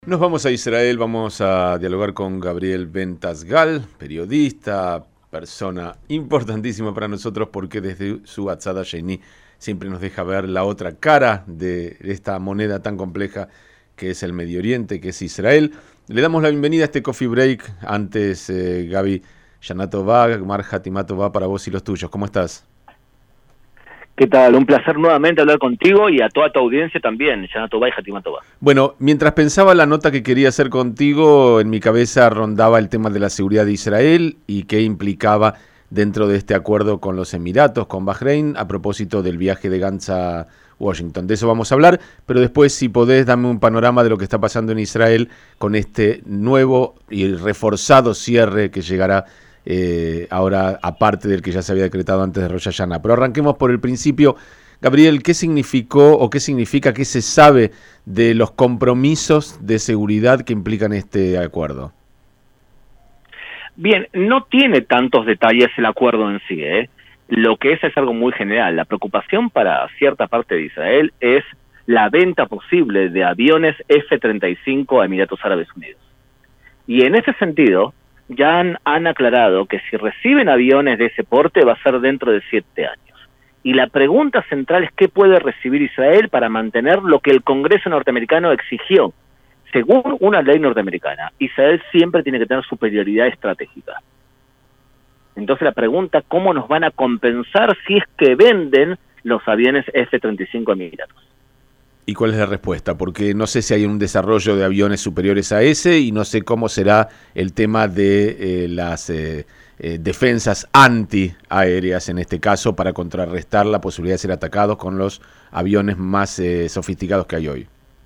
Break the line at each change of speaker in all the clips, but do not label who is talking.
Nos vamos a Israel, vamos a dialogar con Gabriel Bentasgal, periodista, persona importantísima para nosotros porque desde su Atzada Sheini siempre nos deja ver la otra cara de esta moneda tan compleja que es el Medio Oriente, que es Israel. Le damos la bienvenida a este Coffee Break. Antes, Gaby, Shana Tová, Mar Hatimá Tová para vos y los tuyos. ¿Cómo estás?
¿Qué tal? Un placer nuevamente hablar contigo y a toda tu audiencia también, Shana Tová y Hatimá Tová.
Bueno, mientras pensaba la nota que quería hacer contigo, en mi cabeza rondaba el tema de la seguridad de Israel y qué implicaba dentro de este acuerdo con los Emiratos, con Bahrein, a propósito del viaje de Gantz a Washington. De eso vamos a hablar, pero después, si podés, dame un panorama de lo que está pasando en Israel con este nuevo y reforzado cierre que llegará ahora, aparte del que ya se había decretado antes de Rosh Hashanah. Pero arranquemos por el principio. Gabriel, ¿qué significó o qué significa, qué se sabe de los compromisos de seguridad que implican este acuerdo?
Bien, no tiene tantos detalles el acuerdo en sí, Lo que es algo muy general. La preocupación para cierta parte de Israel es la venta posible de aviones F-35 a Emiratos Árabes Unidos. Y en ese sentido, ya han aclarado que si reciben aviones de ese porte va a ser dentro de 7 años. Y la pregunta central es qué puede recibir Israel para mantener lo que el Congreso norteamericano exigió. Según una ley norteamericana, Israel siempre tiene que tener superioridad estratégica. Entonces la pregunta, ¿cómo nos van a compensar si es que venden los aviones F-35 a Emiratos?
¿Y cuál es la respuesta? Porque no sé si hay un desarrollo de aviones superiores a ese y no sé cómo será el tema de las defensas antiaéreas en este caso para contrarrestar la posibilidad de ser atacados con los aviones más sofisticados que hay hoy.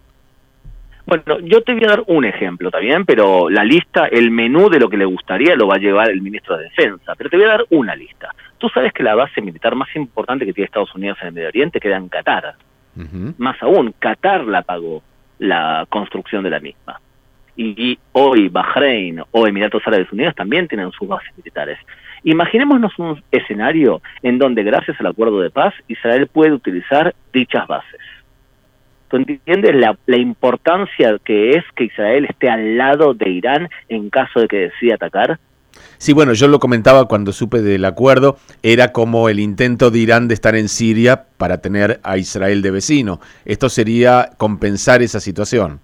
Bueno, yo te voy a dar un ejemplo, ¿está bien? Pero la lista, el menú de lo que le gustaría lo va a llevar el ministro de Defensa. Pero te voy a dar una lista. Tú sabes que la base militar más importante que tiene Estados Unidos en el Medio Oriente queda en Qatar. Más aún, Qatar la pagó la construcción de la misma. Y hoy Bahrein o Emiratos Árabes Unidos también tienen sus bases militares. Imaginémonos un escenario en donde gracias al acuerdo de paz Israel puede utilizar dichas bases. ¿Tú entiendes la importancia que es que Israel esté al lado de Irán en caso de que decida atacar?
Sí, bueno, yo lo comentaba cuando supe del acuerdo, era como el intento de Irán de estar en Siria para tener a Israel de vecino. Esto sería compensar esa situación.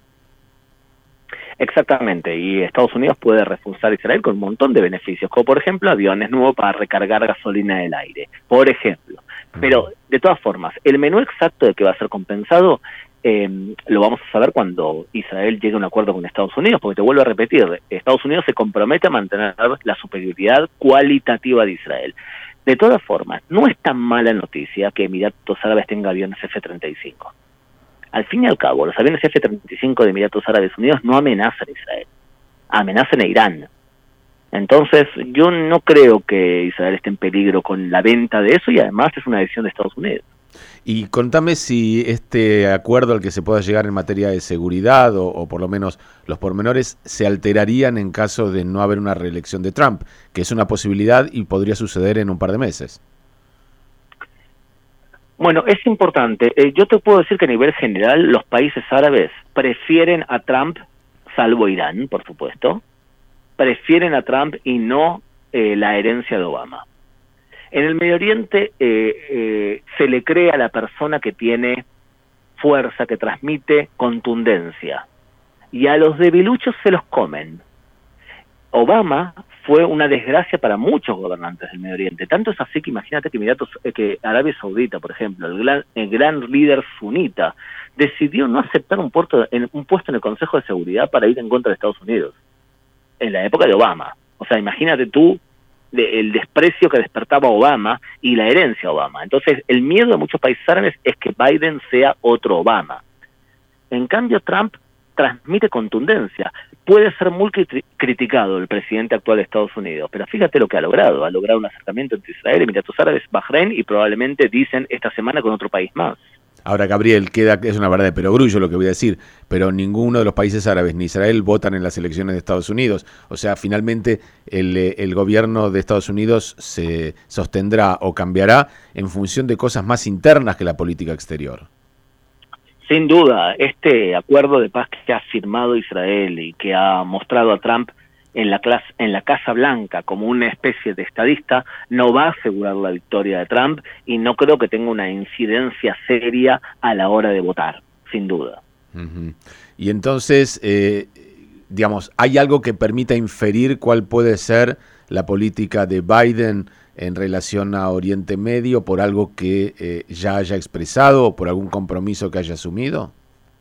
Exactamente, y Estados Unidos puede reforzar a Israel con un montón de beneficios, como por ejemplo aviones nuevos para recargar gasolina del aire, por ejemplo. Pero, de todas formas, el menú exacto de que va a ser compensado lo vamos a saber cuando Israel llegue a un acuerdo con Estados Unidos, porque te vuelvo a repetir, Estados Unidos se compromete a mantener la superioridad cualitativa de Israel. De todas formas, no es tan mala noticia que Emiratos Árabes tenga aviones F-35. Al fin y al cabo, los aviones F-35 de Emiratos Árabes Unidos no amenazan a Israel, amenazan a Irán. Entonces, yo no creo que Israel esté en peligro con la venta de eso y además es una decisión de Estados Unidos.
Y contame si este acuerdo al que se pueda llegar en materia de seguridad o por lo menos los pormenores se alterarían en caso de no haber una reelección de Trump, que es una posibilidad y podría suceder en un par de meses.
Bueno, es importante. Yo te puedo decir que a nivel general los países árabes prefieren a Trump, salvo Irán, por supuesto, prefieren a Trump y no la herencia de Obama. En el Medio Oriente se le cree a la persona que tiene fuerza, que transmite contundencia, y a los debiluchos se los comen. Obama fue una desgracia para muchos gobernantes del Medio Oriente. Tanto es así que imagínate que Arabia Saudita, por ejemplo, el gran líder sunita, decidió no aceptar un puesto en el Consejo de Seguridad para ir en contra de Estados Unidos, en la época de Obama. O sea, imagínate tú el desprecio que despertaba Obama y la herencia de Obama. Entonces, el miedo de muchos países árabes es que Biden sea otro Obama. En cambio, Trump transmite contundencia. Puede ser muy criticado el presidente actual de Estados Unidos, pero fíjate lo que ha logrado. Ha logrado un acercamiento entre Israel, Emiratos Árabes, Bahrein y probablemente, dicen, esta semana con otro país más.
Ahora, Gabriel, es una verdad de perogrullo lo que voy a decir, pero ninguno de los países árabes ni Israel votan en las elecciones de Estados Unidos. O sea, finalmente el gobierno de Estados Unidos se sostendrá o cambiará en función de cosas más internas que la política exterior.
Sin duda, este acuerdo de paz que ha firmado Israel y que ha mostrado a Trump en la Casa Blanca como una especie de estadista no va a asegurar la victoria de Trump y no creo que tenga una incidencia seria a la hora de votar, sin duda.
Uh-huh. Y entonces, digamos, ¿hay algo que permita inferir cuál puede ser la política de Biden en relación a Oriente Medio por algo que ya haya expresado o por algún compromiso que haya asumido?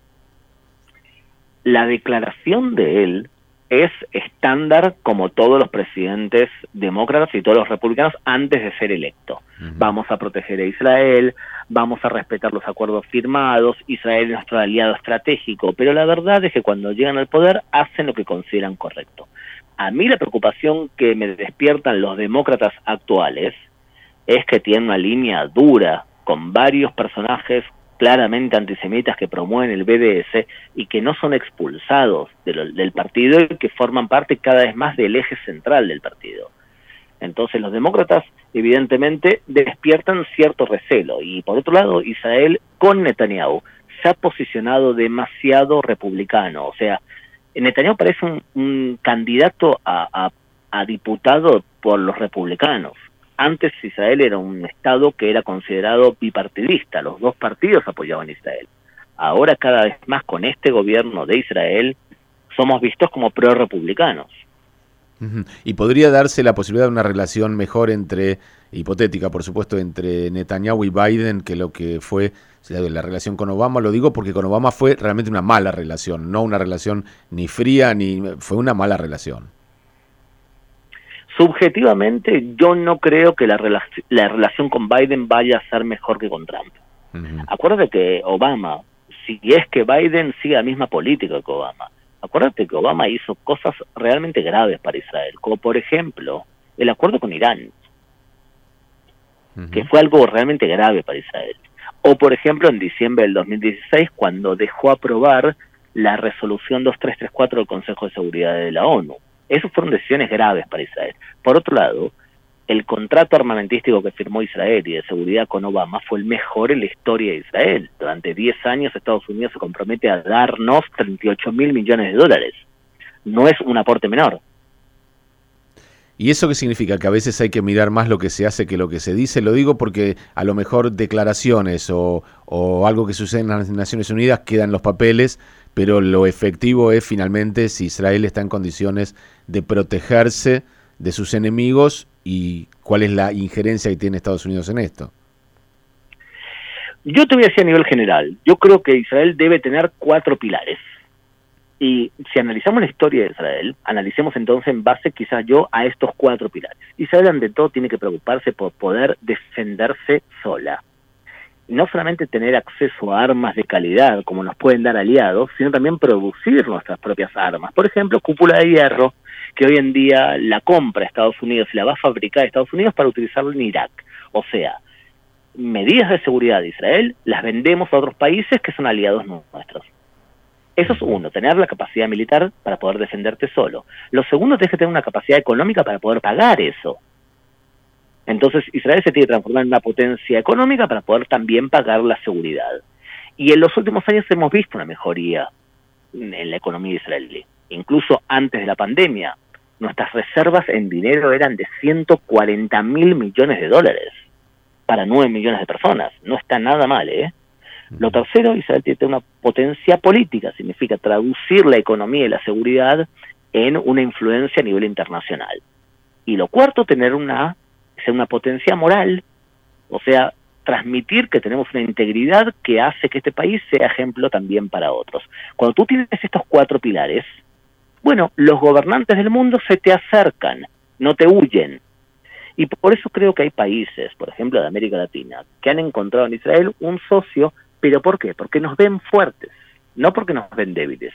La declaración de él es estándar como todos los presidentes demócratas y todos los republicanos antes de ser electo. Uh-huh. Vamos a proteger a Israel, vamos a respetar los acuerdos firmados, Israel es nuestro aliado estratégico, pero la verdad es que cuando llegan al poder hacen lo que consideran correcto. A mí la preocupación que me despiertan los demócratas actuales es que tienen una línea dura con varios personajes claramente antisemitas que promueven el BDS y que no son expulsados del partido y que forman parte cada vez más del eje central del partido. Entonces los demócratas evidentemente despiertan cierto recelo y por otro lado Israel con Netanyahu se ha posicionado demasiado republicano, o sea, Netanyahu parece un candidato a diputado por los republicanos. Antes Israel era un estado que era considerado bipartidista, los dos partidos apoyaban a Israel. Ahora cada vez más con este gobierno de Israel somos vistos como pro-republicanos.
Uh-huh. ¿Y podría darse la posibilidad de una relación mejor hipotética por supuesto, entre Netanyahu y Biden que lo que fue la relación con Obama? Lo digo porque con Obama fue realmente una mala relación, no una relación ni fría, fue una mala relación.
Subjetivamente, yo no creo que la relación con Biden vaya a ser mejor que con Trump. Uh-huh. Acuérdate que Obama, si es que Biden sigue la misma política que Obama, acuérdate que Obama hizo cosas realmente graves para Israel, como por ejemplo el acuerdo con Irán, uh-huh, que fue algo realmente grave para Israel. O por ejemplo en diciembre del 2016, cuando dejó aprobar la resolución 2334 del Consejo de Seguridad de la ONU. Esas fueron decisiones graves para Israel. Por otro lado, el contrato armamentístico que firmó Israel y de seguridad con Obama fue el mejor en la historia de Israel. Durante 10 años Estados Unidos se compromete a darnos 38.000 millones de dólares. No es un aporte menor.
¿Y eso qué significa? ¿Que a veces hay que mirar más lo que se hace que lo que se dice? Lo digo porque a lo mejor declaraciones o algo que sucede en las Naciones Unidas queda en los papeles, pero lo efectivo es finalmente si Israel está en condiciones de protegerse de sus enemigos y cuál es la injerencia que tiene Estados Unidos en esto.
Yo te voy a decir a nivel general, yo creo que Israel debe tener 4 pilares. Y si analizamos la historia de Israel, analicemos entonces en base quizás yo a estos 4 pilares. Israel ante todo tiene que preocuparse por poder defenderse sola. Y no solamente tener acceso a armas de calidad como nos pueden dar aliados, sino también producir nuestras propias armas. Por ejemplo, cúpula de hierro, que hoy en día la compra Estados Unidos y la va a fabricar Estados Unidos para utilizarla en Irak. O sea, medidas de seguridad de Israel las vendemos a otros países que son aliados nuestros. Eso es uno, tener la capacidad militar para poder defenderte solo. Lo segundo, tienes que tener una capacidad económica para poder pagar eso. Entonces Israel se tiene que transformar en una potencia económica para poder también pagar la seguridad. Y en los últimos años hemos visto una mejoría en la economía israelí. Incluso antes de la pandemia, nuestras reservas en dinero eran de 140.000 millones de dólares para 9 millones de personas. No está nada mal, ¿eh? Lo tercero, Israel tiene una potencia política, significa traducir la economía y la seguridad en una influencia a nivel internacional. Y lo cuarto, tener una potencia moral, o sea, transmitir que tenemos una integridad que hace que este país sea ejemplo también para otros. Cuando tú tienes estos 4 pilares, bueno, los gobernantes del mundo se te acercan, no te huyen. Y por eso creo que hay países, por ejemplo de América Latina, que han encontrado en Israel un socio. ¿Pero por qué? Porque nos ven fuertes, no porque nos ven débiles.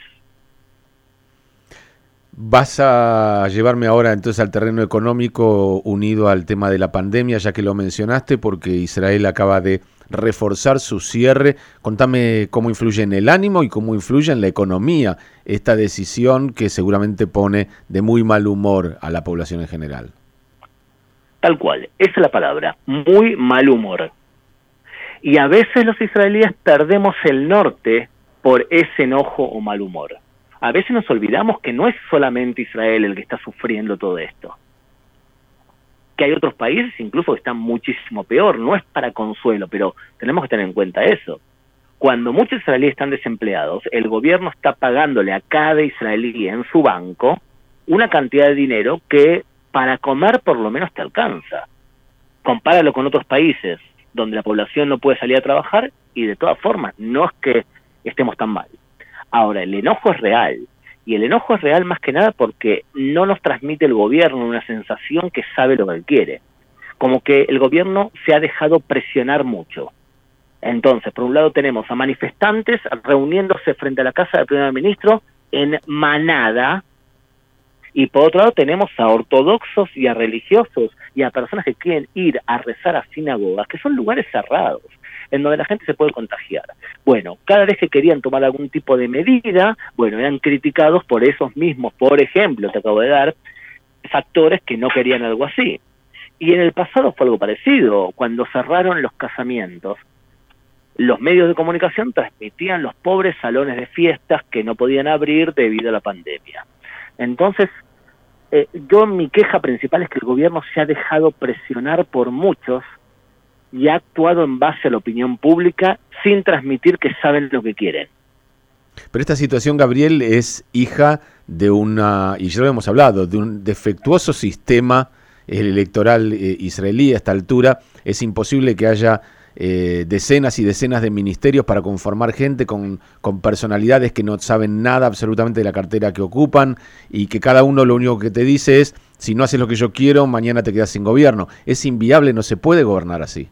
Vas a llevarme ahora entonces al terreno económico unido al tema de la pandemia, ya que lo mencionaste, porque Israel acaba de reforzar su cierre. Contame cómo influye en el ánimo y cómo influye en la economía esta decisión que seguramente pone de muy mal humor a la población en general.
Tal cual, esa es la palabra, muy mal humor. Y a veces los israelíes perdemos el norte por ese enojo o mal humor. A veces nos olvidamos que no es solamente Israel el que está sufriendo todo esto, que hay otros países incluso que están muchísimo peor. No es para consuelo, pero tenemos que tener en cuenta eso. Cuando muchos israelíes están desempleados, el gobierno está pagándole a cada israelí en su banco una cantidad de dinero que para comer por lo menos te alcanza. Compáralo con otros países donde la población no puede salir a trabajar y de todas formas no es que estemos tan mal. Ahora, el enojo es real, y el enojo es real más que nada porque no nos transmite el gobierno una sensación que sabe lo que quiere, como que el gobierno se ha dejado presionar mucho. Entonces, por un lado tenemos a manifestantes reuniéndose frente a la casa del primer ministro en manada, y por otro lado tenemos a ortodoxos y a religiosos y a personas que quieren ir a rezar a sinagogas, que son lugares cerrados, en donde la gente se puede contagiar. Bueno, cada vez que querían tomar algún tipo de medida, bueno, eran criticados por esos mismos, por ejemplo, te acabo de dar, factores que no querían algo así. Y en el pasado fue algo parecido, cuando cerraron los casamientos, los medios de comunicación transmitían los pobres salones de fiestas que no podían abrir debido a la pandemia. Entonces, mi queja principal es que el gobierno se ha dejado presionar por muchos y ha actuado en base a la opinión pública sin transmitir que saben lo que quieren.
Pero esta situación, Gabriel, es hija de y ya lo hemos hablado, de un defectuoso sistema electoral israelí. A esta altura es imposible que haya decenas y decenas de ministerios para conformar gente con personalidades que no saben nada absolutamente de la cartera que ocupan, y que cada uno lo único que te dice es: si no haces lo que yo quiero, mañana te quedas sin gobierno. Es inviable, no se puede gobernar así.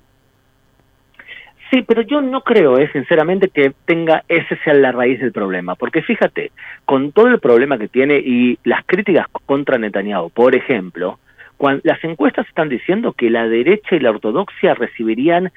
Sí, pero yo no creo, sinceramente, que ese sea la raíz del problema, porque fíjate, con todo el problema que tiene y las críticas contra Netanyahu, por ejemplo, las encuestas están diciendo que la derecha y la ortodoxia recibirían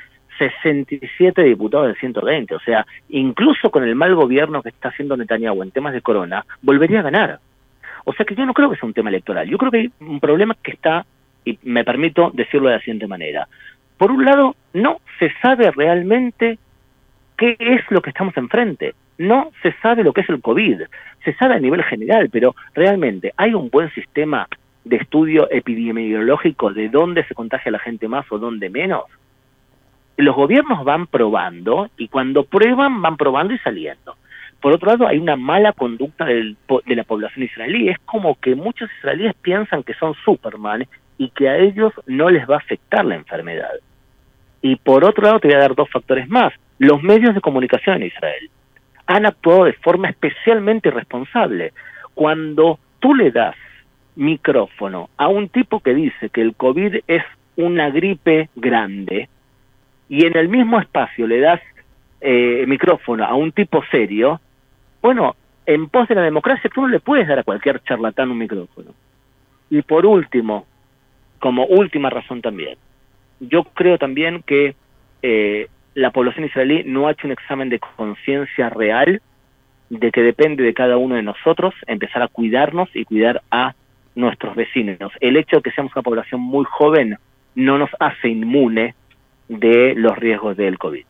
67 diputados de 120, o sea, incluso con el mal gobierno que está haciendo Netanyahu en temas de corona, volvería a ganar. O sea que yo no creo que sea un tema electoral, yo creo que hay un problema que está, y me permito decirlo de la siguiente manera. Por un lado, no se sabe realmente qué es lo que estamos enfrente, no se sabe lo que es el COVID, se sabe a nivel general, pero realmente hay un buen sistema de estudio epidemiológico de dónde se contagia la gente más o dónde menos. Los gobiernos van probando, y cuando prueban, van probando y saliendo. Por otro lado, hay una mala conducta de la población israelí. Es como que muchos israelíes piensan que son Superman y que a ellos no les va a afectar la enfermedad. Y por otro lado, te voy a dar dos factores más. Los medios de comunicación en Israel han actuado de forma especialmente irresponsable. Cuando tú le das micrófono a un tipo que dice que el COVID es una gripe grande, y en el mismo espacio le das micrófono a un tipo serio, bueno, en pos de la democracia tú no le puedes dar a cualquier charlatán un micrófono. Y por último, como última razón también, yo creo también que la población israelí no ha hecho un examen de conciencia real de que depende de cada uno de nosotros empezar a cuidarnos y cuidar a nuestros vecinos. El hecho de que seamos una población muy joven no nos hace inmune de los riesgos del COVID.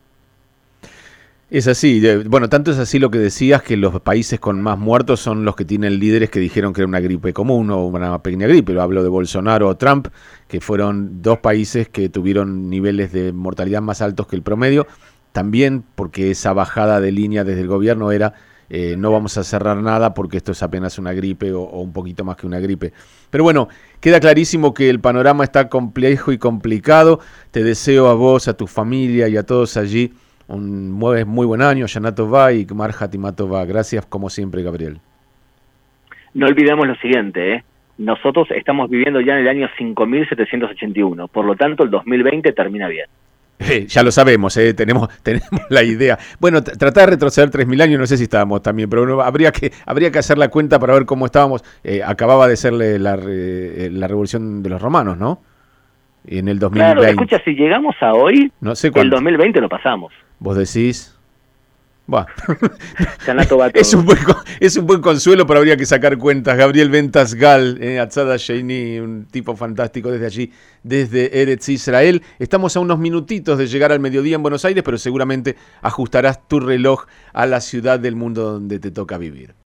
Es así, bueno, tanto es así lo que decías, que los países con más muertos son los que tienen líderes que dijeron que era una gripe común o una pequeña gripe. Lo hablo de Bolsonaro o Trump, que fueron dos países que tuvieron niveles de mortalidad más altos que el promedio, también porque esa bajada de línea desde el gobierno era no vamos a cerrar nada porque esto es apenas una gripe o un poquito más que una gripe. Pero bueno, queda clarísimo que el panorama está complejo y complicado. Te deseo a vos, a tu familia y a todos allí un muy buen año, Shana Tová y Gmar Hatima Tová. Gracias como siempre, Gabriel.
No olvidemos lo siguiente, nosotros estamos viviendo ya en el año 5781, por lo tanto el 2020 termina bien.
Ya lo sabemos, tenemos la idea. Bueno, tratar de retroceder 3.000 años, no sé si estábamos también, pero bueno, habría que hacer la cuenta para ver cómo estábamos. Acababa de ser la revolución de los romanos, ¿no? En el 2020.
Claro, escucha, si llegamos a hoy,
no sé
el 2020 lo pasamos.
¿Vos decís? Buah.
Shana Tova todo.
Es un buen consuelo, pero habría que sacar cuentas. Gabriel Ventas Gal, Atzada Sheini, un tipo fantástico desde allí, desde Eretz Israel. Estamos a unos minutitos de llegar al mediodía en Buenos Aires, pero seguramente ajustarás tu reloj a la ciudad del mundo donde te toca vivir.